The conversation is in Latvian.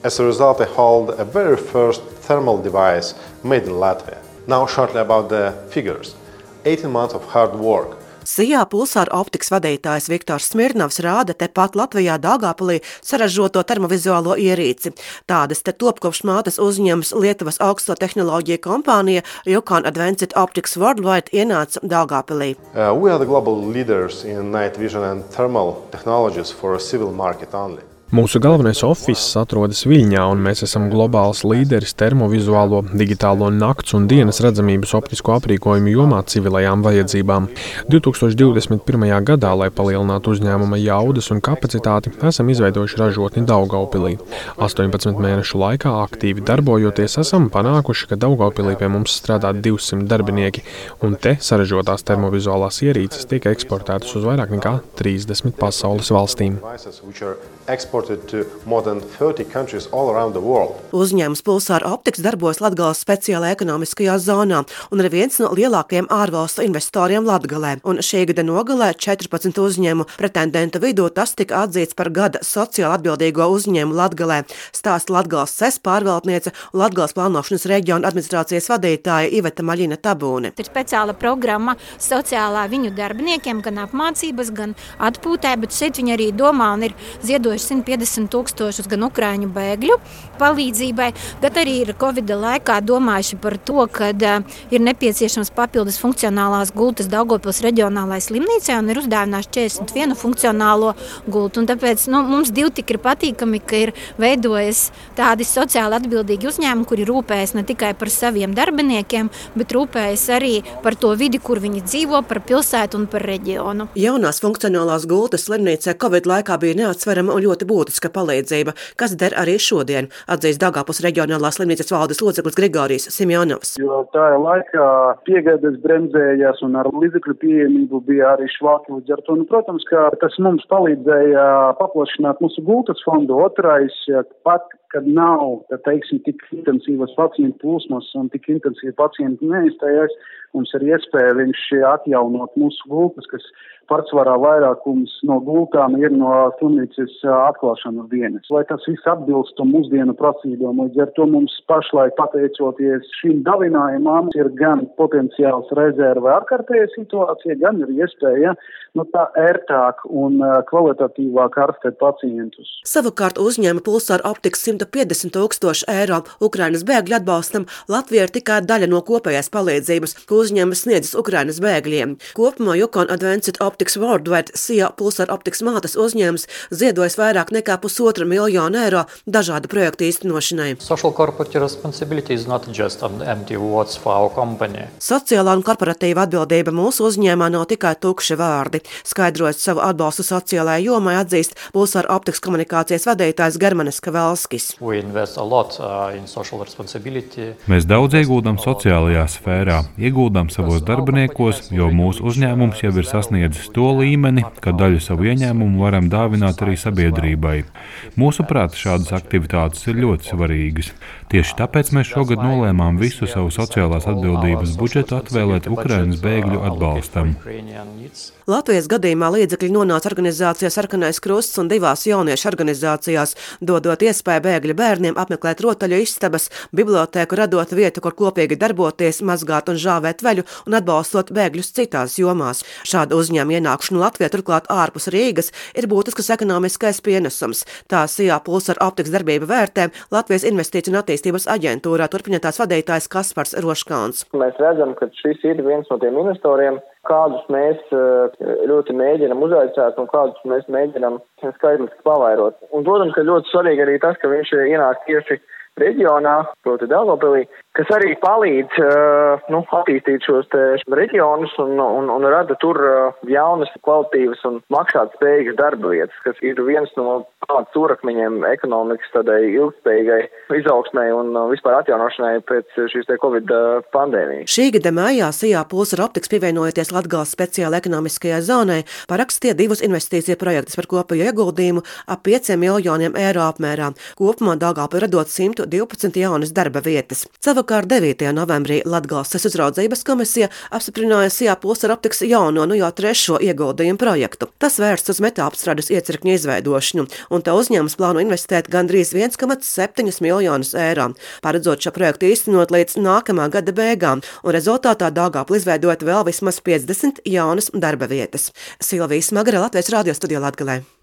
As a result, I hold a very first thermal device made in Latvia. Now shortly about the figures. 18 months of hard work. Sijā pulsāra optikas vadītājs Viktors Smirnovs rāda tepat Latvijā Daugavpilī saražoto termovizuālo ierīci. Tādas te top kopš mātes uzņēmums Lietuvas augsto tehnoloģiju kompānija Yukon Advanced Optics Worldwide ienāca Daugavpilī. We are the global leaders in night vision and thermal technologies for a civil market only. Mūsu galvenais ofiss atrodas Viļņā, un mēs esam globāls līderis termovizuālo, digitālo nakts un dienas redzamības optisko aprīkojumu jomā civilajām vajadzībām. 2021. gadā, lai palielinātu uzņēmuma jaudas un kapacitāti, esam izveidojuši ražotni Daugavpilī. 18 mēnešu laikā aktīvi darbojoties, esam panākuši, ka Daugavpilī pie mums strādā 200 darbinieki, un te saražotās termovizuālās ierīces tiek eksportētas uz vairāk nekā 30 pasaules valstīm. To more than 30 countries all around the world. Uzņēmums Pulsāra Optics darbojas Latgales speciālajā ekonomiskajā zonā un ir viens no lielākajiem ārvalstu investoriem Latgalē. Un šī gada nogalē 14 uzņēmumu pretendentu vidū tas tika atzīts par gada sociāli atbildīgo uzņēmumu Latgalē, stāsta Latgales CES pārvaldniece un Latgales plānošanas reģiona administrācijas vadītāja Iveta Maļina Tabūne. Ir speciāla programma sociālā viņu darbiniekiem, gan apmācības, gan atpūtē, bet šeit viņi arī domā un ir ziedojuši 150,000 gan ukraiņu bēgļu palīdzībai, bet arī ir Covid laikā domājuši par to, ka ir nepieciešams papildus funkcionālās gultas Daugavpils reģionālajai slimnīcai un ir uzdāvinājuši 41 funkcionālo gultu. Un tāpēc mums divi tik ir patīkami, ka ir veidojas tādi sociāli atbildīgi uzņēmumi, kuri rūpējas ne tikai par saviem darbiniekiem, bet rūpējas arī par to vidi, kur viņi dzīvo, par pilsētu un par reģionu. Jaunās funkcionālās gultas slimnīcā Covid laikā bija neatsverama un ļoti būtiska palīdzība, kas der arī šodien, atzīst Daugavpils reģionālās slimnīcas valdes loceklis Grigorijs Simjonovs. Jo tajā laikā piegādes bremzējās un ar līdzekļu pieejamību bija arī švāki līdz ar to. Protams, ka tas mums palīdzēja paplašināt mūsu gultas fondu. Otrais, pat kad nav, teiksim, tik intensīvas pacientu plūsmas un tik intensīvi pacienti neizstājās, mums ir iespēja vienkārši atjaunot mūsu gultas, kas pārsvarā vairākums no gultām ir no slimnīcas atklāšanas dienas. Lai tas viss atbilstu mūsdienu prasībām, līdz ar to mums pašlaik pateicoties šīm davinājumam ir gan potenciāls rezerve ārkārtējā situācija, gan ir iespēja tā ērtāk un kvalitatīvāk ārstēt pacientus. Savukārt uzņēma Pulsāra Optics 150,000 eiro Ukrainas bēgļu atbalstam. Latvija ir tikai daļa no kopējās palīdzības, ko uzņēmums sniedzis Ukrainas bēgļiem. Kopumā Yukon Advanced Optics Worldwide Sijā Pulsāra Optics mātes uzņēmums ziedojas vairāk nekā 1,5 miljonu eiro dažādu projektu īstenošanai. Sociālā un korporatīva atbildība mūsu uzņēmumā nav tikai tukši vārdi. Skaidrojot savu atbalstu sociālajai jomai, atzīst Pulsāra Optics komunikācijas vadītājs Germanis Kavelskis. Mēs daudz ieguldam sociālajā sfērā, ieguldam savos darbiniekos, jo mūsu uzņēmums jau ir sasniedzis to līmeni, ka daļu savu ieņēmumu varam dāvināt arī sabiedrībai. Mūsuprāt, šādas aktivitātes ir ļoti svarīgas. Tieši tāpēc mēs šogad nolēmām visu savu sociālās atbildības budžetu atvēlēt Ukrainas bēgļu atbalstam. Latvijas gadījumā līdzekļi nonāca organizācijā Sarkanais Krusts un divās jauniešu organizācijās, dodot iespēju bēgļu bērniem apmeklēt rotaļu istabas, bibliotēku, radot vietu, kur kopīgi darboties, mazgāt un žāvēt veļu un atbalstot bēgļus citās jomās. Šāda uzņēmuma ienākšana Latvijā, turklāt ārpus Rīgas, ir būtisks ekonomiskais pienesums. Tā Sijā Pulsāra Optics darbība vērtē Latvijas Investīciju un attīstības aģentūrā turpina tās vadītājs Kaspars Roškāns. Mēs redzam, ka šis ir viens no tiem investoriem, kādus mēs ļoti mēģinam uzaicināt un kādus mēs mēģinam skaitliski pavairot. Un, protams, ka ļoti svarīgi arī tas, ka viņš ienāk tieši reģionā, proti Daugavpilī, kas arī palīdz attīstīt šos reģionus un rada tur jaunas, kvalitīvas un maksāt spējīgas darba vietas, kas ir viens no stūrakmeņiem ekonomikas tādai ilgspējīgai izaugsmai un vispār atjaunošanai pēc šīs Covid pandēmijas. Šī gada maijā Sijā Pulsāra Optics pievienojoties Latgales speciāla ekonomiskajai zonai, parakstīja 2 investīciju projektus par kopējo ieguldījumu ap 5 miljoniem eiro apmērā. Kopumā Daugavpilī radot 112 jaunas darba vietas. Savukārt 9. novembrī Latgales uzraudzības komisija apstiprināja Sijā pulsaroptikas jauno, jau 3. ieguldījumu projektu. Tas vērsts uz metālapstrādes iecirkņu izveidošanu, un tā uzņēmums plāno investēt gandrīz 1,7 miljonus eiro, paredzot šo projektu īstenot līdz nākamā gada beigām, un rezultātā Daugavpilī izveidot vēl vismaz 50 jaunas darba vietas. Silvija Smagare, Latvijas radio studijā Latgalē.